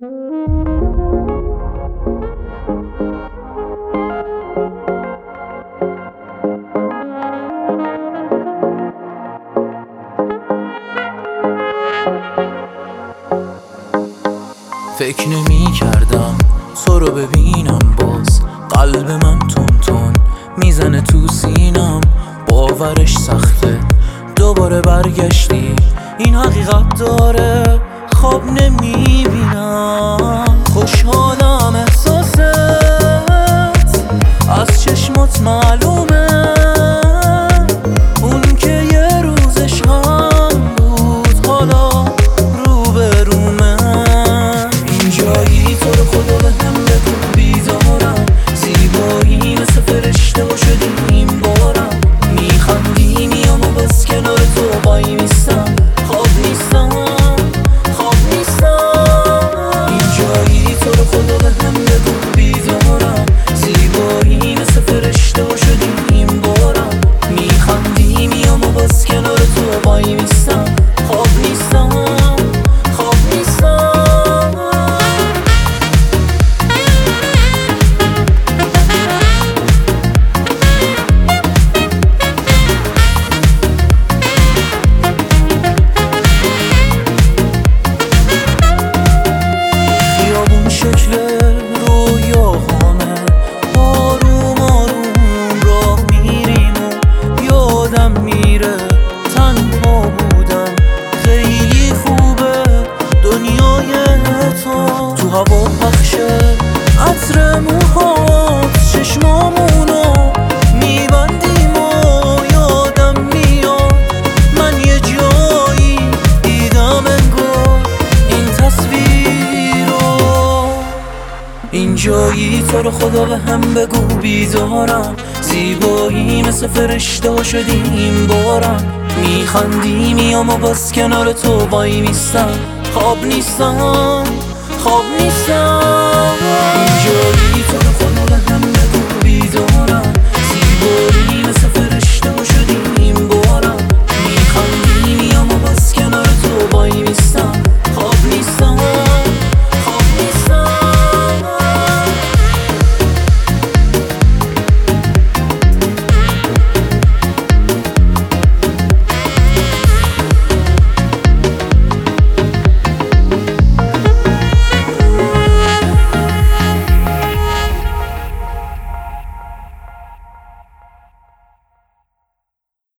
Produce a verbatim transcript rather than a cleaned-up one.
فکر نمی کردم تو رو ببینم، باز قلب من تون تون میزنه تو سینم. باورش سخته دوباره برگشتی، این حقیقت داره خواب نمی بینم. خوشحالم احساست از چشمات معلومه، اون که یه روزش هم بود حالا رو به رومه. اینجایی تو رو خدا به هم بگو بیدارم، زیبایی مثل فرشته و شدیم بارم. میخندی میام و بس کنار تو وای میستم، خواب نیستم خواب نیستم. اینجایی تو رو خدا به هم بگو بیدارم، زیبایی مثل فرشته و شدیم بارم. میخندی میام و بس کنار تو وای میستم، خواب نیستم خواب نیستم. شکل رویاهامه، آروم آروم راه میریم و یادم میره تنها بودم. خیلی خوبه دنیای تو، تو هوا پخشه عطر موهات، چشمامونو میبندیم و یادم میاد من یه جایی دیدم انگار این تصویر رو. اینجایی تو رو خدا به هم بگو بیدارم، زیبایی مثل فرشته شدیم بارم. میخندی میام و باز کنار تو وای میستم، خواب نیستم خواب نیستم. اینجایی تو